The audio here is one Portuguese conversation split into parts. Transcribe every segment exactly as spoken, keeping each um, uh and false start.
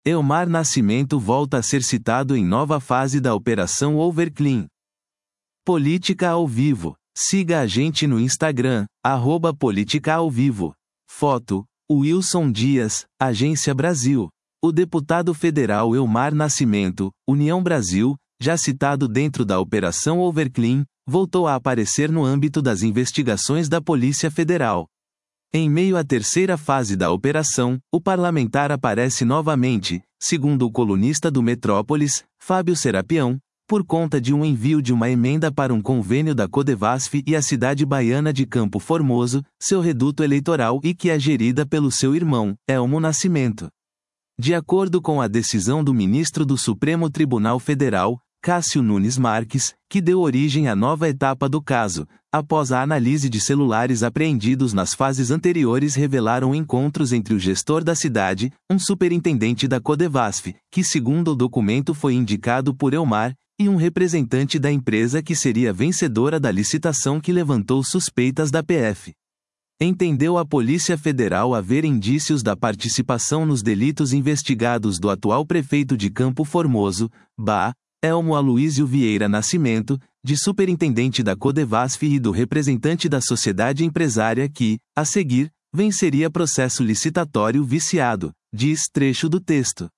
Elmar Nascimento volta a ser citado em nova fase da Operação Overclean. Política ao vivo. Siga a gente no Instagram, arroba Política ao Vivo. Foto: Wilson Dias, Agência Brasil. O deputado federal Elmar Nascimento, União Brasil, já citado dentro da Operação Overclean, voltou a aparecer no âmbito das investigações da Polícia Federal. Em meio à terceira fase da operação, o parlamentar aparece novamente, segundo o colunista do Metrópolis, Fábio Serapião, por conta de um envio de uma emenda para um convênio da Codevasf e a cidade baiana de Campo Formoso, seu reduto eleitoral e que é gerida pelo seu irmão, Elmo Nascimento. De acordo com a decisão do ministro do Supremo Tribunal Federal, Cássio Nunes Marques, que deu origem à nova etapa do caso, após a análise de celulares apreendidos nas fases anteriores revelaram encontros entre o gestor da cidade, um superintendente da Codevasf, que segundo o documento foi indicado por Elmar, e um representante da empresa que seria vencedora da licitação que levantou suspeitas da P F. Entendeu a Polícia Federal haver indícios da participação nos delitos investigados do atual prefeito de Campo Formoso, Ba, Elmo Aloísio Vieira Nascimento, de superintendente da Codevasf e do representante da sociedade empresária que, a seguir, venceria processo licitatório viciado, diz trecho do texto.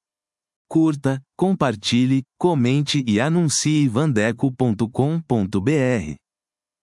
Curta, compartilhe, comente e anuncie vandeco ponto com ponto br.